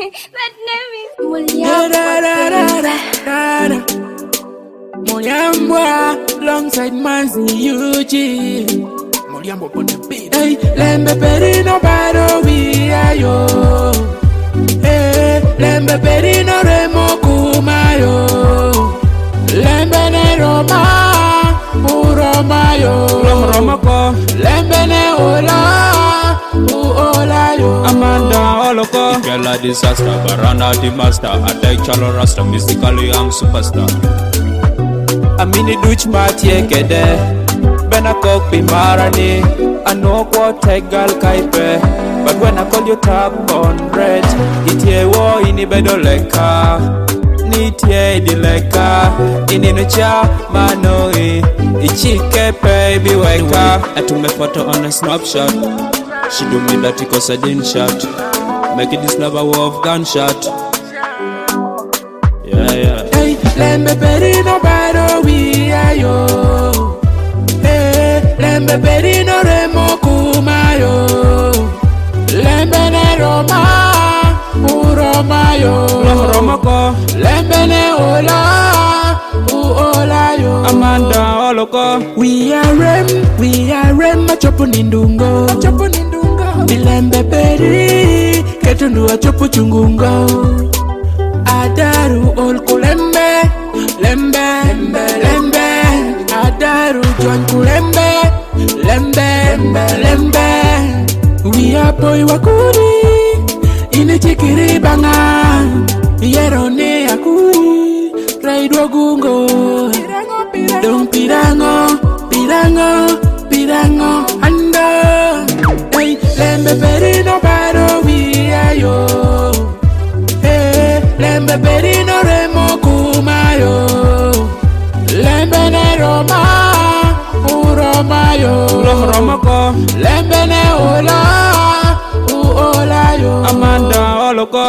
That name is Mulyambwa. Mulyambwa, alongside Manzi Eugene. Mulyambwa on the beat. Hey, lembe perino baro we are yo. Hey, lembe perino remo kumayo. Lembe ne Roma, Roma yo. Roma ko. Lembe ne Ola, Ola yo. Amanda Oloko. Ikela disaster, Barana the master. Attack Chalo Rasta, mystically I'm superstar. Amini Dutch Matye Kede. Bena Kok Pimarani. I know what Tegal Kaipe. But when I call you tap on red, itie wo ini bedoleka. Nitie dileka. Ininucha manoi. Ichike baby weka. I took my photo on a snapshot. She do me that because I didn't shot. Make it this never war of gunshot. Yeah. Hey, lembe perino baro we are yo. Hey, lembe perino remo kumayo. Lembe ne Roma, Roma yo. Roma ko. Lembe ne Ola, Ola yo. Amanda Oloko. We are rem, machopo nindungo. Bilembe peri, ketundu achopo chungungo. Adaru olkulembe, lembe. Adaru join kulembe, lembe. We are boy wakuri, ine chikiri banga. Yerone akuri, raido gungo. Dong pirango, anda. Hey, lembe perino baro we are yo. Hey, lembe perino remo kumayo. Lembe ne Roma, Roma yo. Roma ko. Lembe ne Ola, Ola yo. Amanda Oloko.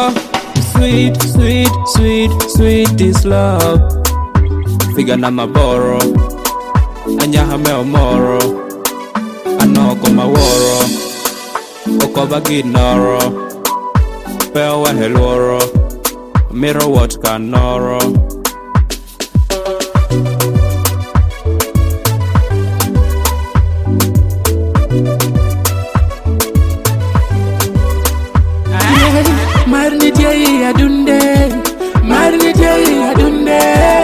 Sweet is love. Figa na maboro. Anyaha me omoro. Anoko maworo. Okoba ginoro. Pewa heloro. Miro what canoro. Marnitiye adunde.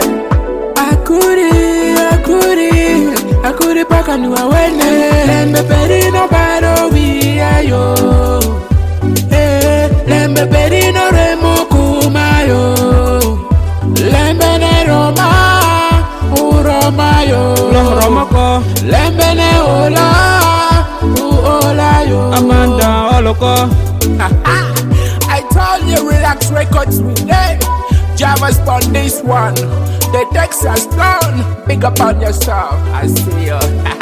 Akuri paka nuwa wene. Lembe perino baro we are yo. Hey, lembe perino remo kumayo. Lembe ne Roma, Roma yo. Roma ko. Lembe ne Ola, Ola yo. Amanda Oloko. I told you relax records with them. Java's on this one. The Texas done. Big up on yourself. I see you.